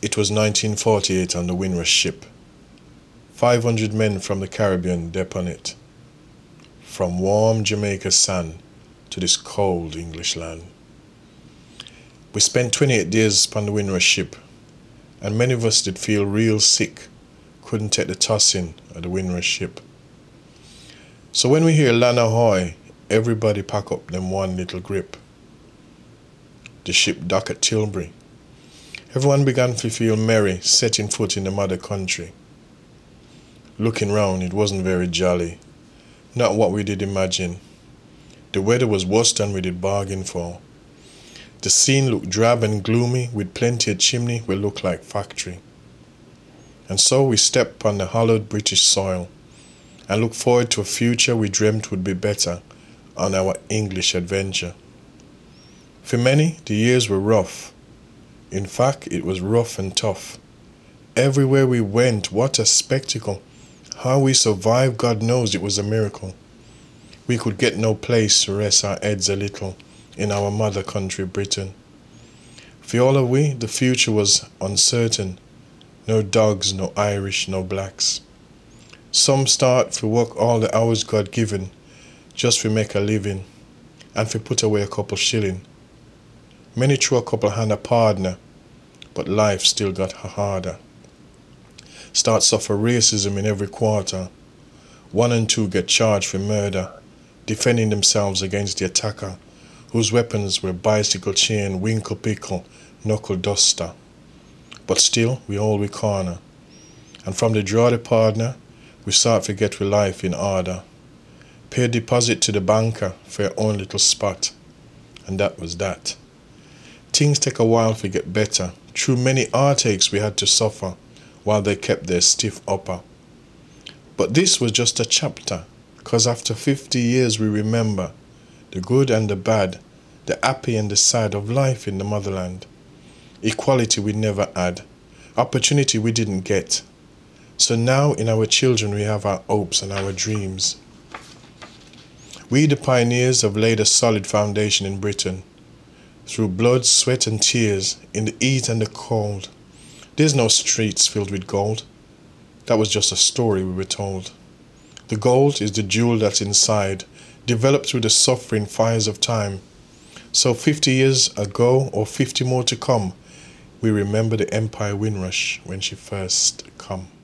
It was 1948 on the Windrush ship. 500 men from the Caribbean dep on it, from warm Jamaica sand to this cold English land. We spent 28 days upon the Windrush ship, and many of us did feel real sick, couldn't take the tossing of the Windrush ship. So when we hear land ahoy, everybody pack up them one little grip. The ship docked at Tilbury. Everyone began to feel merry, setting foot in the mother country. Looking round, it wasn't very jolly, not what we did imagine. The weather was worse than we did bargain for. The scene looked drab and gloomy, with plenty of chimney where looked like factory. And so we stepped on the hallowed British soil, and looked forward to a future we dreamt would be better on our English adventure. For many, the years were rough. In fact, it was rough and tough. Everywhere we went, what a spectacle. How we survived, God knows, it was a miracle. We could get no place to rest our heads a little in our mother country, Britain. For all of we, the future was uncertain. No dogs, no Irish, no blacks. Some start for work all the hours God given, just for make a living, and for put away a couple shilling. Many threw a couple hand a partner, but life still got harder. Start suffer racism in every quarter. 1 and 2 get charged for murder, defending themselves against the attacker, whose weapons were bicycle chain, winkle pickle, knuckle duster. But still, we all we corner. And from the draw the partner, we start to get with life in order. Pay a deposit to the banker for your own little spot. And that was that. Things take a while to get better. Through many heartaches we had to suffer, while they kept their stiff upper. But this was just a chapter, 'cause after 50 years we remember the good and the bad, the happy and the sad of life in the motherland. Equality we never had, opportunity we didn't get. So now in our children we have our hopes and our dreams. We the pioneers have laid a solid foundation in Britain. Through blood, sweat and tears, in the heat and the cold. There's no streets filled with gold. That was just a story we were told. The gold is the jewel that's inside, developed through the suffering fires of time. So 50 years ago, or 50 more to come, we remember the Empire Windrush when she first come.